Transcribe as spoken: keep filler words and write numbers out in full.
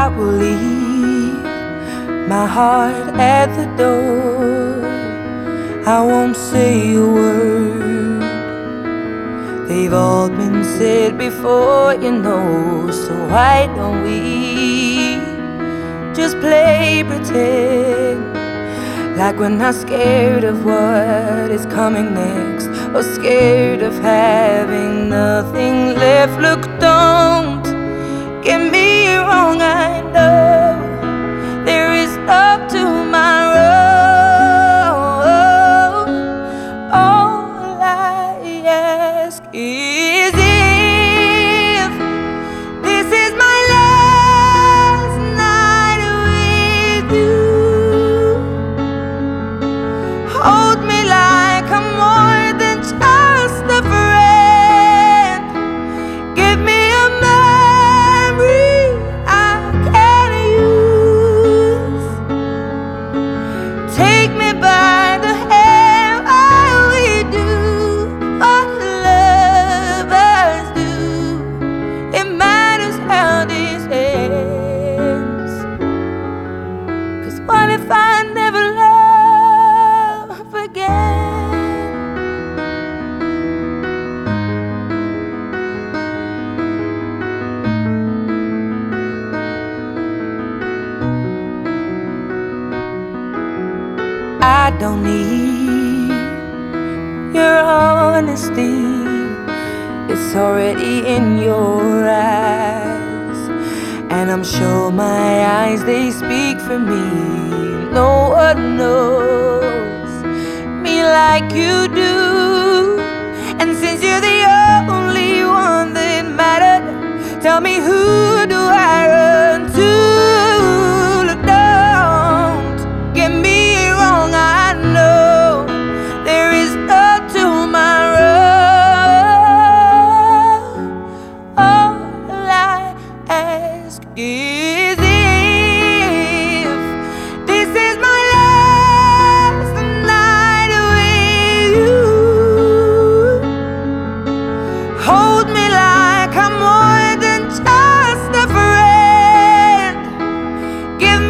I will leave my heart at the door. I won't say a word. They've all been said before, you know. So why don't we just play pretend, like we're not scared of what is coming next, or scared of having nothing left. Look, don't get me wrong, I know there is up tomorrow. All I ask is if this is my last night with you, hold me like I'm more than just a friend. Give me a memory I can use. Take me by the hand while we do what lovers do. It matters how this ends, 'cause what if I never love again? I don't need your honesty, it's already in your eyes, and I'm sure my eyes, they speak for me. No one knows me like you do, and since you're the only one that mattered, tell me, who do I run to? Look, don't get me wrong, I know there is no tomorrow. All I ask is if this is my last night with you, hold me like I'm more than just a friend. Give